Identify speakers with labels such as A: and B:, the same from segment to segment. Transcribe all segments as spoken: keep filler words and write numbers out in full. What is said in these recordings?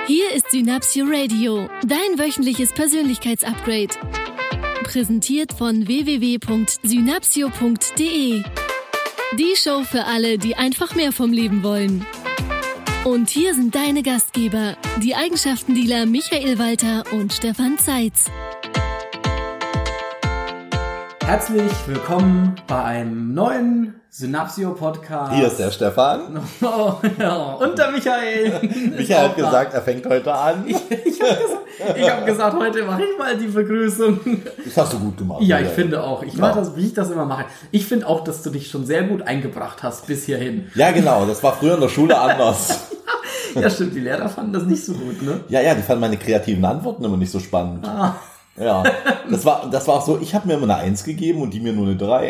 A: Hier ist Synapsio Radio, dein wöchentliches Persönlichkeitsupgrade. Präsentiert von w w w punkt synapsio punkt d e. Die Show für alle, die einfach mehr vom Leben wollen. Und hier sind deine Gastgeber, die Eigenschaftendealer Michael Walter und Stefan Zeitz.
B: Herzlich willkommen bei einem neuen Synapsio-Podcast.
C: Hier ist der Stefan.
B: Oh, ja. Und der Michael.
C: Michael hat gesagt, er fängt heute an.
B: Ich, ich habe gesagt, hab gesagt, heute mache ich mal die Begrüßung.
C: Das hast du gut gemacht.
B: Ja,
C: Michael.
B: Ich finde auch. Ich mache das, wie ich das immer mache. Ich finde auch, dass du dich schon sehr gut eingebracht hast bis hierhin.
C: Ja, genau. Das war früher in der Schule anders.
B: Ja, stimmt. Die Lehrer fanden das nicht so gut, ne?
C: Ja, ja, die fanden meine kreativen Antworten immer nicht so spannend.
B: Ah.
C: Ja, das war, das war auch so, ich habe mir immer eine Eins gegeben und die mir nur eine drei.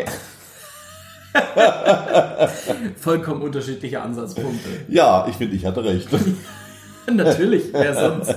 B: Vollkommen unterschiedliche Ansatzpunkte.
C: Ja, ich finde, ich hatte recht.
B: Natürlich, wer sonst?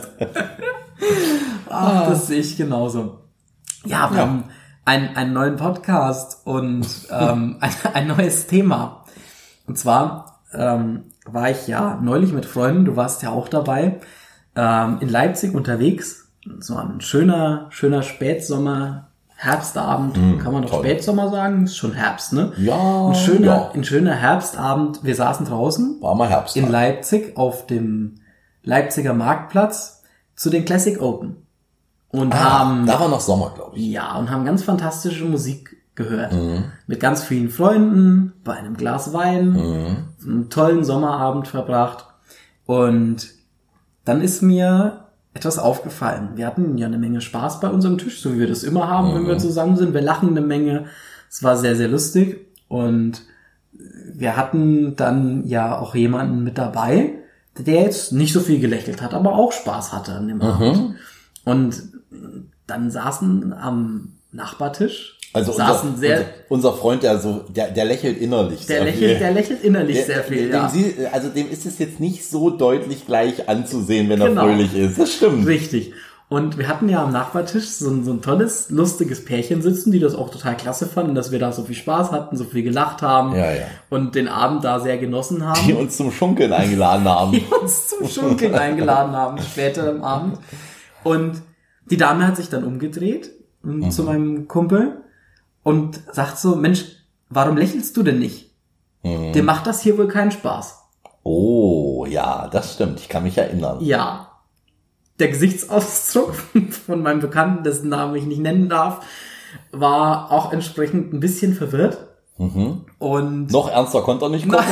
B: Ach, das sehe ich genauso. Ja, wir ja. haben einen, einen neuen Podcast und ähm, ein, ein neues Thema. Und zwar ähm, war ich ja neulich mit Freunden, du warst ja auch dabei, ähm, in Leipzig unterwegs. So ein schöner, schöner Spätsommer, Herbstabend, mm, kann man doch toll. Spätsommer sagen? Ist schon Herbst, ne?
C: Ja.
B: Ein schöner,
C: ja.
B: ein schöner Herbstabend. Wir saßen draußen.
C: War mal Herbst.
B: In Leipzig auf dem Leipziger Marktplatz zu den Classic Open. Und
C: ah,
B: haben.
C: Da war noch Sommer, glaube ich.
B: Ja, und haben ganz fantastische Musik gehört. Mm. Mit ganz vielen Freunden, bei einem Glas Wein, mm. einen tollen Sommerabend verbracht. Und dann ist mir etwas aufgefallen. Wir hatten ja eine Menge Spaß bei unserem Tisch, so wie wir das immer haben, mhm. wenn wir zusammen sind. Wir lachen eine Menge. Es war sehr, sehr lustig. Und wir hatten dann ja auch jemanden mit dabei, der jetzt nicht so viel gelächelt hat, aber auch Spaß hatte an dem mhm. Abend. Und dann saßen am Nachbartisch,
C: also
B: saßen
C: unser,
B: sehr,
C: unser, unser Freund, der so, der, der lächelt innerlich
B: der
C: sehr
B: lächelt,
C: viel.
B: Der lächelt innerlich
C: der,
B: sehr viel,
C: dem
B: ja.
C: Sie, also dem ist es jetzt nicht so deutlich gleich anzusehen, wenn genau. er fröhlich ist. Das stimmt.
B: Richtig. Und wir hatten ja am Nachbartisch so ein, so ein tolles, lustiges Pärchen sitzen, die das auch total klasse fanden, dass wir da so viel Spaß hatten, so viel gelacht haben
C: ja, ja.
B: und den Abend da sehr genossen haben.
C: Die uns zum Schunkeln eingeladen haben.
B: Die uns zum Schunkeln eingeladen haben, später am Abend. Und die Dame hat sich dann umgedreht mhm. zu meinem Kumpel und sagt so, Mensch, warum lächelst du denn nicht? Mhm. Dir macht das hier wohl keinen Spaß.
C: Oh, ja, das stimmt. Ich kann mich erinnern.
B: Ja. Der Gesichtsausdruck von meinem Bekannten, dessen Namen ich nicht nennen darf, war auch entsprechend ein bisschen verwirrt.
C: Mhm.
B: Und
C: noch ernster konnte er nicht gucken.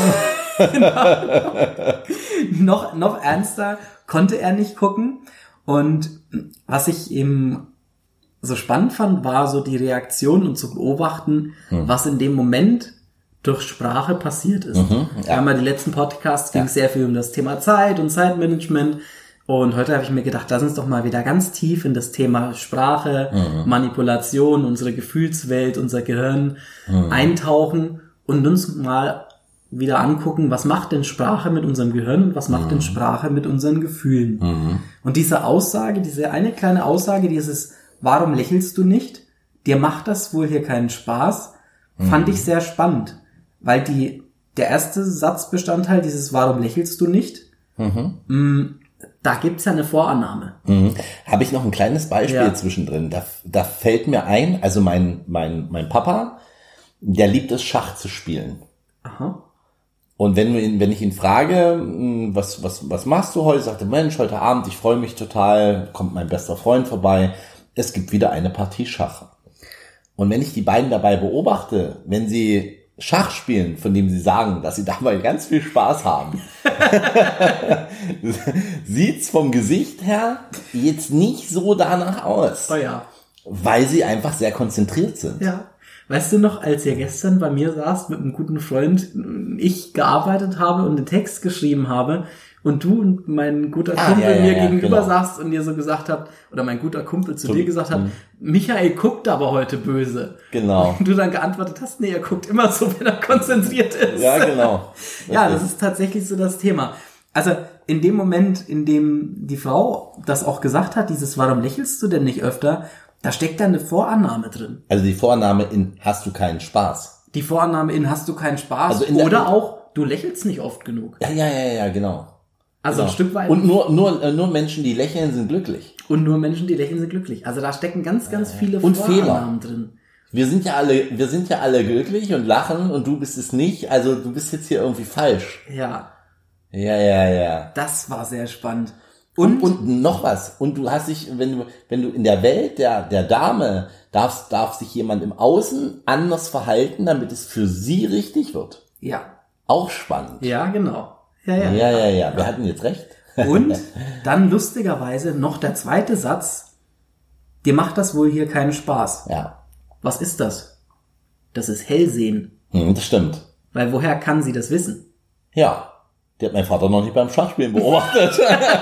B: noch, noch ernster konnte er nicht gucken. Und was ich eben so spannend fand, war so die Reaktion und zu beobachten, mhm. was in dem Moment durch Sprache passiert ist.
C: Mhm, ja.
B: Wir haben ja die letzten Podcasts, ging
C: ja.
B: sehr viel um das Thema Zeit und Zeitmanagement. Und heute habe ich mir gedacht, lass uns doch mal wieder ganz tief in das Thema Sprache, mhm. Manipulation, unsere Gefühlswelt, unser Gehirn mhm. eintauchen und uns mal wieder angucken, was macht denn Sprache mit unserem Gehirn und was macht mhm. denn Sprache mit unseren Gefühlen. Mhm. Und diese Aussage, diese eine kleine Aussage, dieses warum lächelst du nicht? Dir macht das wohl hier keinen Spaß, mhm. fand ich sehr spannend, weil die der erste Satzbestandteil dieses warum lächelst du nicht, mhm. mh, da gibt's ja eine Vorannahme.
C: Mhm. Habe ich noch ein kleines Beispiel
B: ja.
C: zwischendrin. Da, da fällt mir ein, also mein mein mein Papa, der liebt es, Schach zu spielen.
B: Aha.
C: Und wenn wir ihn, wenn ich ihn frage, was was was machst du heute, sagt er, Mensch, heute Abend, ich freue mich total, kommt mein bester Freund vorbei. Es gibt wieder eine Partie Schach. Und wenn ich die beiden dabei beobachte, wenn sie Schach spielen, von dem sie sagen, dass sie dabei ganz viel Spaß haben, sieht's vom Gesicht her jetzt nicht so danach aus.
B: Oh ja.
C: Weil sie einfach sehr konzentriert sind.
B: Ja. Weißt du noch, als ihr gestern bei mir saßt mit einem guten Freund, ich gearbeitet habe und den Text geschrieben habe und du und mein guter
C: ah,
B: Kumpel
C: ja, ja,
B: mir
C: ja,
B: gegenüber
C: genau.
B: saßt und dir so gesagt habt, oder mein guter Kumpel zu
C: so,
B: dir gesagt hat, Michael guckt aber heute böse.
C: Genau.
B: Und du dann geantwortet hast, nee, er guckt immer so, wenn er konzentriert ist.
C: Ja, genau.
B: Ja, das ist tatsächlich so das Thema. Also in dem Moment, in dem die Frau das auch gesagt hat, dieses warum lächelst du denn nicht öfter, da steckt da eine Vorannahme drin.
C: Also die Vorannahme in hast du keinen Spaß.
B: Die Vorannahme in hast du keinen Spaß
C: also in
B: oder
C: der,
B: auch du lächelst nicht oft genug.
C: Ja, ja, ja, ja, genau.
B: Also
C: genau.
B: ein Stück weit.
C: Und nur, nur, nur Menschen, die lächeln, sind glücklich.
B: Und nur Menschen, die lächeln, sind glücklich. Also da stecken ganz, ganz viele
C: Und
B: Vorannahmen
C: Fehler.
B: drin.
C: Wir sind ja alle, wir sind ja alle glücklich und lachen und du bist es nicht. Also du bist jetzt hier irgendwie falsch.
B: Ja.
C: Ja, ja, ja.
B: Das war sehr spannend.
C: Und, und noch was. Und du hast dich, wenn du, wenn du in der Welt der, der Dame darfst, darf sich jemand im Außen anders verhalten, damit es für sie richtig wird.
B: Ja.
C: Auch spannend.
B: Ja, genau. Ja, ja.
C: Ja, ja, ja. Wir hatten jetzt recht.
B: Und dann lustigerweise noch der zweite Satz. Dir macht das wohl hier keinen Spaß.
C: Ja.
B: Was ist das? Das ist Hellsehen.
C: Hm, das stimmt.
B: Weil woher kann sie das wissen?
C: Ja. Die hat mein Vater noch nicht beim Schachspielen beobachtet.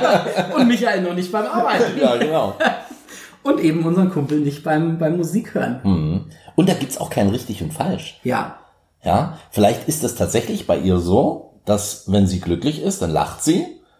B: Und Michael noch nicht beim Arbeiten.
C: Ja, genau.
B: Und eben unseren Kumpel nicht beim, beim Musik hören.
C: Hm. Und da gibt's auch kein richtig und falsch.
B: Ja.
C: Ja. Vielleicht ist es tatsächlich bei ihr so, dass wenn sie glücklich ist, dann lacht sie.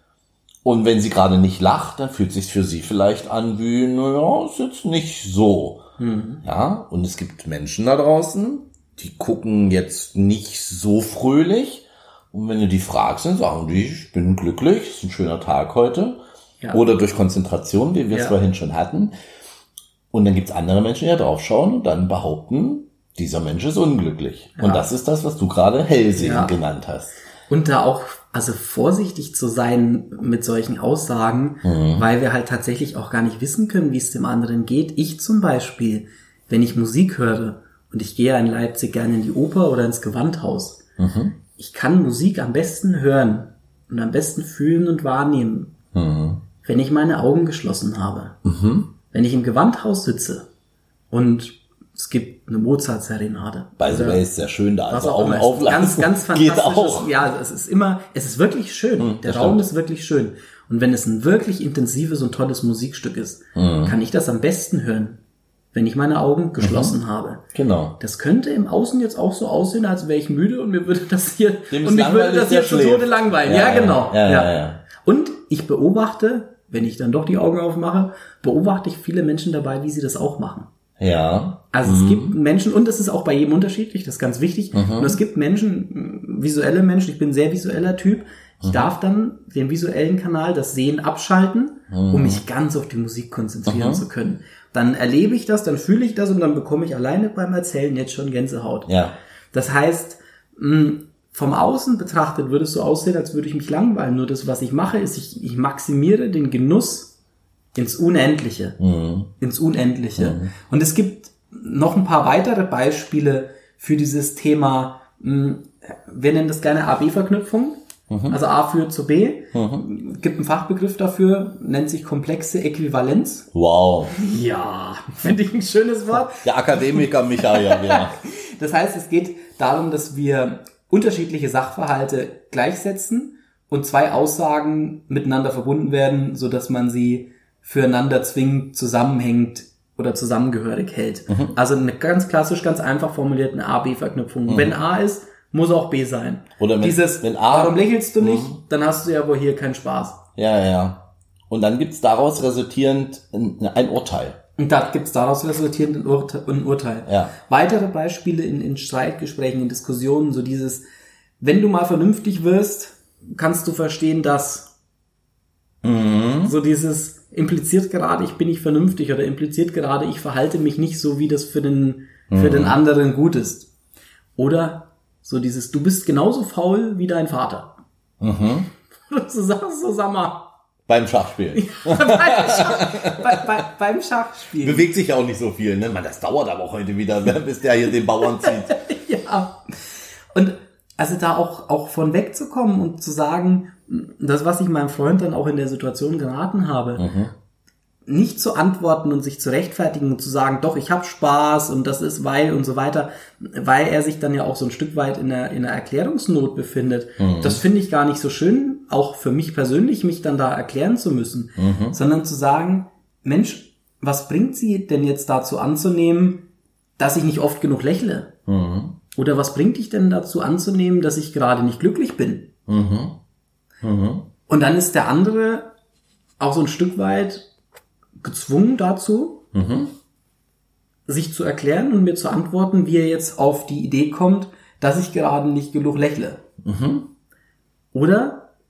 C: Und wenn sie gerade nicht lacht, dann fühlt sich's für sie vielleicht an wie, naja, ist jetzt nicht so.
B: Mhm.
C: Ja. Und es gibt Menschen da draußen, die gucken jetzt nicht so fröhlich. Und wenn du die fragst, dann sagen die, ich bin glücklich, ist ein schöner Tag heute.
B: Ja.
C: Oder durch Konzentration, wie wir es
B: Ja.
C: vorhin schon hatten. Und dann gibt's andere Menschen, die da drauf schauen und dann behaupten, dieser Mensch ist unglücklich.
B: Ja.
C: Und das ist das, was du gerade Hellsehen
B: Ja.
C: genannt hast.
B: Und da auch, also vorsichtig zu sein mit solchen Aussagen,
C: Mhm.
B: weil wir halt tatsächlich auch gar nicht wissen können, wie es dem anderen geht. Ich zum Beispiel, wenn ich Musik höre und ich gehe in Leipzig gerne in die Oper oder ins Gewandhaus,
C: Mhm.
B: ich kann Musik am besten hören und am besten fühlen und wahrnehmen,
C: Mhm.
B: wenn ich meine Augen geschlossen habe.
C: Mhm.
B: Wenn ich im Gewandhaus sitze und es gibt eine Mozart-Serenade.
C: By the
B: oder
C: way, ist sehr schön da.
B: was
C: Also
B: auch
C: Augen
B: immer.
C: auflassen.
B: Ganz, ganz fantastisch.
C: Geht auch.
B: Ja, es ist immer, es ist wirklich schön.
C: Hm,
B: Der
C: das
B: Raum
C: stimmt.
B: ist wirklich schön. Und wenn es ein wirklich intensives und tolles Musikstück ist,
C: Hm.
B: kann ich das am besten hören, wenn ich meine Augen geschlossen
C: Mhm.
B: habe.
C: Genau.
B: Das könnte im Außen jetzt auch so aussehen, als wäre ich müde und mir würde das hier,
C: Dem ist
B: und mich würde
C: langweilig,
B: das
C: der
B: hier zu
C: schläft.
B: Tode langweilen. Ja,
C: Ja, ja,
B: genau.
C: ja, ja, ja.
B: Und ich beobachte, wenn ich dann doch die Augen aufmache, beobachte ich viele Menschen dabei, wie sie das auch machen.
C: Ja.
B: Also es gibt Menschen, und das ist auch bei jedem unterschiedlich, das ist ganz wichtig,
C: Mhm.
B: und es gibt Menschen, visuelle Menschen, ich bin ein sehr visueller Typ, ich
C: Mhm.
B: darf dann den visuellen Kanal, das Sehen abschalten,
C: Mhm.
B: um mich ganz auf die Musik konzentrieren
C: Mhm.
B: zu können. Dann erlebe ich das, dann fühle ich das und dann bekomme ich alleine beim Erzählen jetzt schon Gänsehaut.
C: Ja.
B: Das heißt, mh, vom Außen betrachtet würde es so aussehen, als würde ich mich langweilen. Nur das, was ich mache, ist, ich, ich maximiere den Genuss ins Unendliche.
C: Mhm.
B: Ins Unendliche.
C: Mhm.
B: Und es gibt noch ein paar weitere Beispiele für dieses Thema, mh, wir nennen das gerne A B Verknüpfung.
C: Mhm.
B: Also A führt zu B.
C: Mhm.
B: Gibt einen Fachbegriff dafür, nennt sich komplexe Äquivalenz.
C: Wow.
B: Ja, finde ich ein schönes Wort.
C: Der Akademiker Michael, ja.
B: Das heißt, es geht darum, dass wir unterschiedliche Sachverhalte gleichsetzen und zwei Aussagen miteinander verbunden werden, so dass man sie füreinander zwingend zusammenhängt oder zusammengehörig hält.
C: Mhm.
B: Also eine ganz klassisch, ganz einfach formuliert eine A B Verknüpfung.
C: Mhm.
B: Wenn A ist, muss auch B sein.
C: Oder wenn,
B: Dieses,
C: wenn A,
B: warum lächelst du nicht?
C: Mhm.
B: Dann hast du ja wohl hier keinen Spaß.
C: Ja, ja. Und dann gibt's daraus resultierend ein, ein Urteil.
B: Und da gibt's daraus resultierend ein Urteil. Ein Urteil.
C: Ja.
B: Weitere Beispiele in, in Streitgesprächen, in Diskussionen, so dieses, wenn du mal vernünftig wirst, kannst du verstehen, dass
C: Mhm.
B: so dieses impliziert gerade, ich bin nicht vernünftig oder impliziert gerade, ich verhalte mich nicht so, wie das für den, für
C: Mhm.
B: den anderen gut ist. Oder so dieses, du bist genauso faul wie dein Vater.
C: Mhm.
B: Du sagst so, sag mal,
C: Beim Schachspielen.
B: beim, Schach, bei, bei, beim Schachspiel.
C: Bewegt sich ja auch nicht so viel, ne? Man, das dauert aber auch heute wieder, ne? Bis der hier den Bauern zieht.
B: Ja. Und also da auch, auch von wegzukommen und zu sagen, das, was ich meinem Freund dann auch in der Situation geraten habe,
C: Mhm.
B: nicht zu antworten und sich zu rechtfertigen und zu sagen, doch, ich habe Spaß und das ist weil und so weiter, weil er sich dann ja auch so ein Stück weit in einer, in einer Erklärungsnot befindet.
C: Mhm.
B: Das finde ich gar nicht so schön, auch für mich persönlich, mich dann da erklären zu müssen,
C: Mhm.
B: sondern zu sagen, Mensch, was bringt sie denn jetzt dazu anzunehmen, dass ich nicht oft genug lächle?
C: Mhm.
B: Oder was bringt dich denn dazu anzunehmen, dass ich gerade nicht glücklich bin?
C: Mhm. Mhm.
B: Und dann ist der andere auch so ein Stück weit gezwungen dazu,
C: Mhm.
B: sich zu erklären und mir zu antworten, wie er jetzt auf die Idee kommt, dass ich gerade nicht genug lächle.
C: Mhm.
B: Oder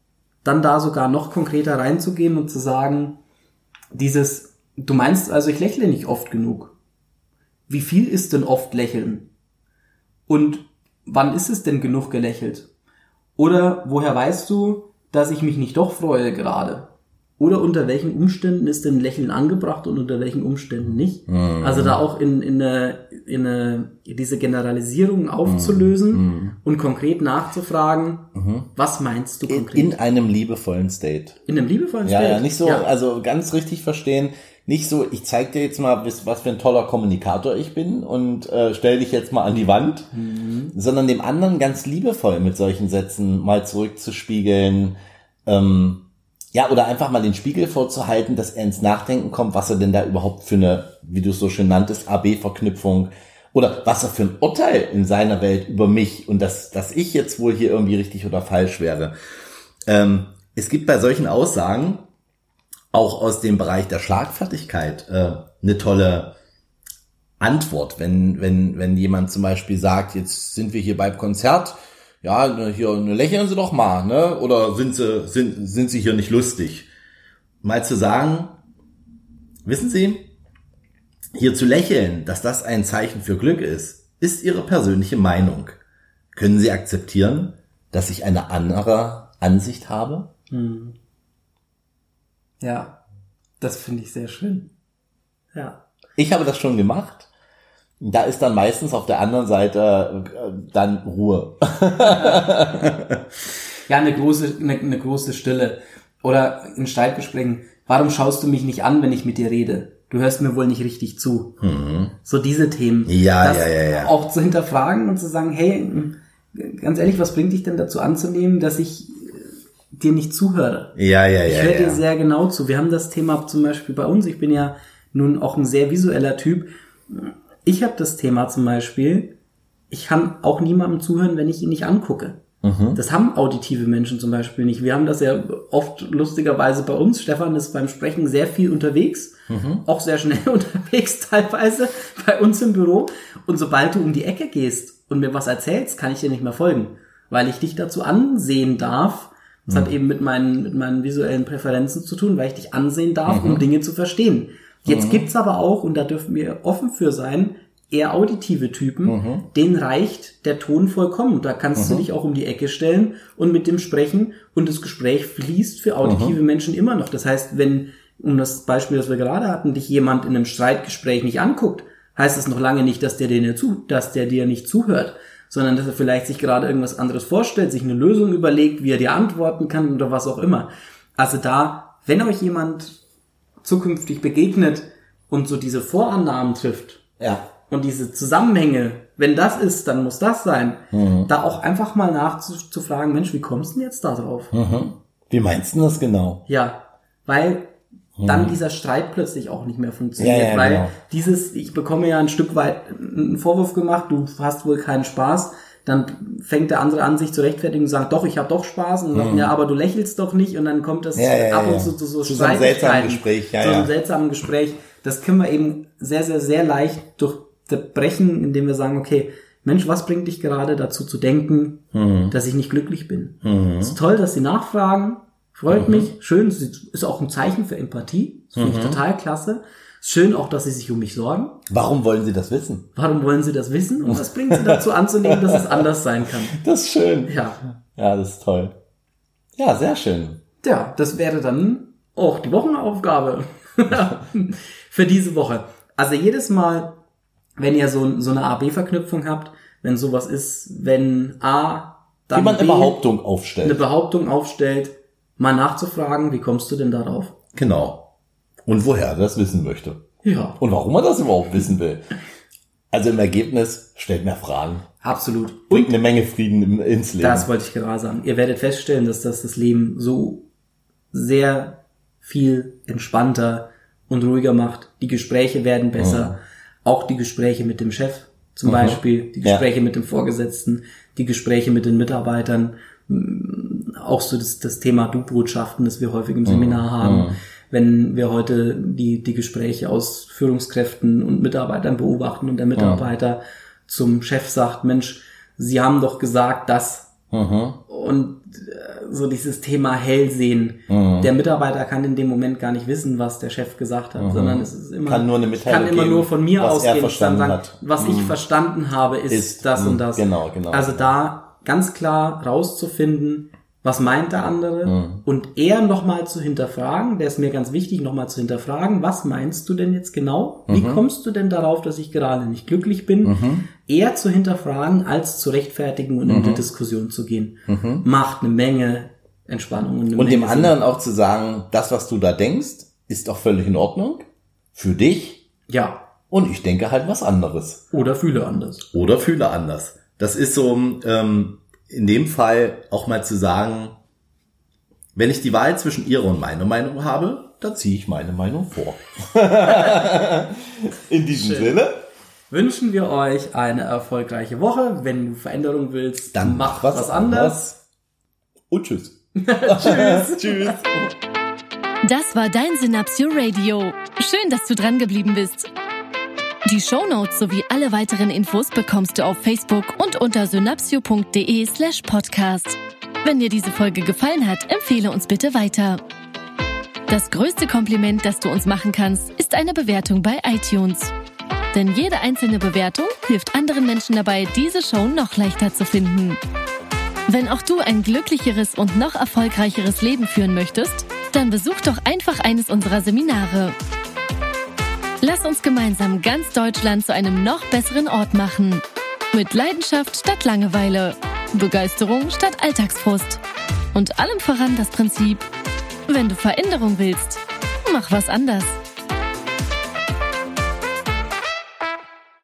B: dann da sogar noch konkreter reinzugehen und zu sagen, dieses, du meinst also, ich lächle nicht oft genug. Wie viel ist denn oft lächeln? Und wann ist es denn genug gelächelt? Oder woher weißt du, dass ich mich nicht doch freue gerade? Oder unter welchen Umständen ist denn Lächeln angebracht und unter welchen Umständen nicht? Mhm. Also da auch in, in, eine, in eine, diese Generalisierung aufzulösen mhm. und konkret nachzufragen, mhm. was meinst du konkret?
C: In, in einem liebevollen State.
B: In einem liebevollen
C: ja,
B: State?
C: Ja, nicht so,
B: ja.
C: also ganz richtig verstehen, nicht so, ich zeig dir jetzt mal, was für ein toller Kommunikator ich bin und äh, stell dich jetzt mal an die Wand, mhm. sondern dem anderen ganz liebevoll mit solchen Sätzen mal zurückzuspiegeln, ähm, ja, oder einfach mal den Spiegel vorzuhalten, dass er ins Nachdenken kommt, was er denn da überhaupt für eine, wie du es so schön nanntest, A B Verknüpfung oder was er für ein Urteil in seiner Welt über mich und dass, dass ich jetzt wohl hier irgendwie richtig oder falsch wäre. Ähm, es gibt bei solchen Aussagen auch aus dem Bereich der Schlagfertigkeit äh, eine tolle Antwort, wenn, wenn, wenn jemand zum Beispiel sagt, jetzt sind wir hier beim Konzert, ja, hier, lächeln Sie doch mal, ne? Oder sind Sie, sind, sind Sie hier nicht lustig? Mal zu sagen, wissen Sie, hier zu lächeln, dass das ein Zeichen für Glück ist, ist Ihre persönliche Meinung. Können Sie akzeptieren, dass ich eine andere Ansicht habe?
B: Hm. Ja, das finde ich sehr schön. Ja.
C: Ich habe das schon gemacht. Da ist dann meistens auf der anderen Seite äh, dann Ruhe.
B: Ja, eine große, eine, eine große Stille. Oder in Streitgesprächen, warum schaust du mich nicht an, wenn ich mit dir rede? Du hörst mir wohl nicht richtig zu. Mhm. So diese Themen.
C: Ja,
B: das
C: ja, ja, ja.
B: Auch zu hinterfragen und zu sagen, hey, ganz ehrlich, was bringt dich denn dazu anzunehmen, dass ich dir nicht zuhöre?
C: Ja, ja, ja.
B: Ich höre
C: ja.
B: dir sehr genau zu. Wir haben das Thema zum Beispiel bei uns. Ich bin ja nun auch ein sehr visueller Typ. Ich habe das Thema zum Beispiel, ich kann auch niemandem zuhören, wenn ich ihn nicht angucke. Mhm. Das haben auditive Menschen zum Beispiel nicht. Wir haben das ja oft lustigerweise bei uns. Stefan ist beim Sprechen sehr viel unterwegs, mhm. auch sehr schnell unterwegs teilweise bei uns im Büro. Und sobald du um die Ecke gehst und mir was erzählst, kann ich dir nicht mehr folgen, weil ich dich dazu ansehen darf. Das mhm. hat eben mit meinen, mit meinen visuellen Präferenzen zu tun, weil ich dich ansehen darf, mhm. um Dinge zu verstehen. Jetzt mhm. gibt's aber auch, und da dürfen wir offen für sein, eher auditive Typen, mhm. denen reicht der Ton vollkommen. Da kannst mhm. du dich auch um die Ecke stellen und mit dem sprechen und das Gespräch fließt für auditive mhm. Menschen immer noch. Das heißt, wenn, um das Beispiel, das wir gerade hatten, dich jemand in einem Streitgespräch nicht anguckt, heißt das noch lange nicht, dass der dir, zu, dass der dir nicht zuhört, sondern dass er vielleicht sich gerade irgendwas anderes vorstellt, sich eine Lösung überlegt, wie er dir antworten kann oder was auch immer. Also da, wenn euch jemand zukünftig begegnet und so diese Vorannahmen trifft,
C: ja.
B: und diese Zusammenhänge, wenn das ist, dann muss das sein, mhm. da auch einfach mal nachzufragen, Mensch, wie kommst du denn jetzt da drauf?
C: Mhm. Wie meinst du das genau?
B: Ja, weil mhm. dann dieser Streit plötzlich auch nicht mehr funktioniert, ja, ja, weil genau. dieses, ich bekomme ja ein Stück weit einen Vorwurf gemacht, du hast wohl keinen Spaß, dann fängt der andere an, sich zu rechtfertigen und sagt, doch, ich habe doch Spaß, und sagt, mhm. ja, aber du lächelst doch nicht, und dann kommt das
C: ja, ja,
B: ab und
C: ja.
B: zu zu so
C: zu so einem seltsamen Gespräch, ja,
B: zu einem
C: ja.
B: seltsamen Gespräch. Das können wir eben sehr, sehr, sehr leicht durchbrechen, indem wir sagen, okay, Mensch, was bringt dich gerade dazu zu denken, mhm. dass ich nicht glücklich bin? Mhm. Es ist toll, dass Sie nachfragen, freut mhm. mich, schön, ist auch ein Zeichen für Empathie, das finde mhm. ich total klasse. Schön auch, dass Sie sich um mich sorgen.
C: Warum wollen Sie das wissen?
B: Warum wollen Sie das wissen? Und was bringt Sie dazu anzunehmen, dass es anders sein kann?
C: Das ist schön.
B: Ja.
C: Ja, das ist toll. Ja, sehr schön.
B: Ja, das wäre dann auch die Wochenaufgabe für diese Woche. Also jedes Mal, wenn ihr so, so eine A B Verknüpfung habt, wenn sowas ist, wenn A, dann
C: wie man
B: B,
C: eine Behauptung aufstellt.
B: Eine Behauptung aufstellt, mal nachzufragen, wie kommst du denn darauf?
C: Genau. Und woher er das wissen möchte.
B: Ja.
C: Und warum er das überhaupt wissen will. Also im Ergebnis, stellt mehr Fragen.
B: Absolut.
C: Bringt eine Menge Frieden ins Leben.
B: Das wollte ich gerade sagen. Ihr werdet feststellen, dass das das Leben so sehr viel entspannter und ruhiger macht. Die Gespräche werden besser. Mhm. Auch die Gespräche mit dem Chef zum mhm. Beispiel. Die Gespräche ja. mit dem Vorgesetzten. Die Gespräche mit den Mitarbeitern. Auch so das, das Thema Du-Botschaften, das wir häufig im Seminar mhm. haben. Wenn wir heute die, die Gespräche aus Führungskräften und Mitarbeitern beobachten und der Mitarbeiter ja. zum Chef sagt, Mensch, Sie haben doch gesagt, dass
C: Mhm.
B: Und äh, so dieses Thema Hellsehen. Mhm. Der Mitarbeiter kann in dem Moment gar nicht wissen, was der Chef gesagt hat, mhm. sondern es ist immer,
C: kann nur eine Mitteilung
B: kann immer
C: geben,
B: nur von mir
C: was
B: ausgehen.
C: Er verstanden
B: sagen,
C: hat.
B: Was mhm. ich verstanden habe, ist, ist das mh, und das.
C: Genau, genau.
B: Also da ganz klar rauszufinden, was meint der andere mhm. und eher nochmal zu hinterfragen, der ist mir ganz wichtig, nochmal zu hinterfragen, was meinst du denn jetzt genau? Wie mhm. kommst du denn darauf, dass ich gerade nicht glücklich bin? Mhm. Eher zu hinterfragen, als zu rechtfertigen und mhm. in die Diskussion zu gehen. Mhm. Macht eine Menge Entspannung. Und, eine
C: und
B: Menge
C: dem
B: Sinn.
C: anderen auch zu sagen, das, was du da denkst, ist auch völlig in Ordnung. Für dich.
B: Ja.
C: Und ich denke halt was anderes.
B: Oder fühle anders.
C: Oder fühle anders. Das ist so, ähm, in dem Fall auch mal zu sagen, wenn ich die Wahl zwischen ihrer und meiner Meinung habe, dann ziehe ich meine Meinung vor. In diesem Schön. Sinne
B: wünschen wir euch eine erfolgreiche Woche. Wenn du Veränderung willst,
C: dann
B: mach
C: was,
B: was anders.
C: Und tschüss.
B: Tschüss. Tschüss.
A: Das war dein Synapsio Radio. Schön, dass du dran geblieben bist. Die Shownotes sowie alle weiteren Infos bekommst du auf Facebook und unter synapsio.de slash podcast. Wenn dir diese Folge gefallen hat, empfehle uns bitte weiter. Das größte Kompliment, das du uns machen kannst, ist eine Bewertung bei iTunes. Denn jede einzelne Bewertung hilft anderen Menschen dabei, diese Show noch leichter zu finden. Wenn auch du ein glücklicheres und noch erfolgreicheres Leben führen möchtest, dann besuch doch einfach eines unserer Seminare. Lass uns gemeinsam ganz Deutschland zu einem noch besseren Ort machen. Mit Leidenschaft statt Langeweile, Begeisterung statt Alltagsfrust. Und allem voran das Prinzip, wenn du Veränderung willst, mach was anders.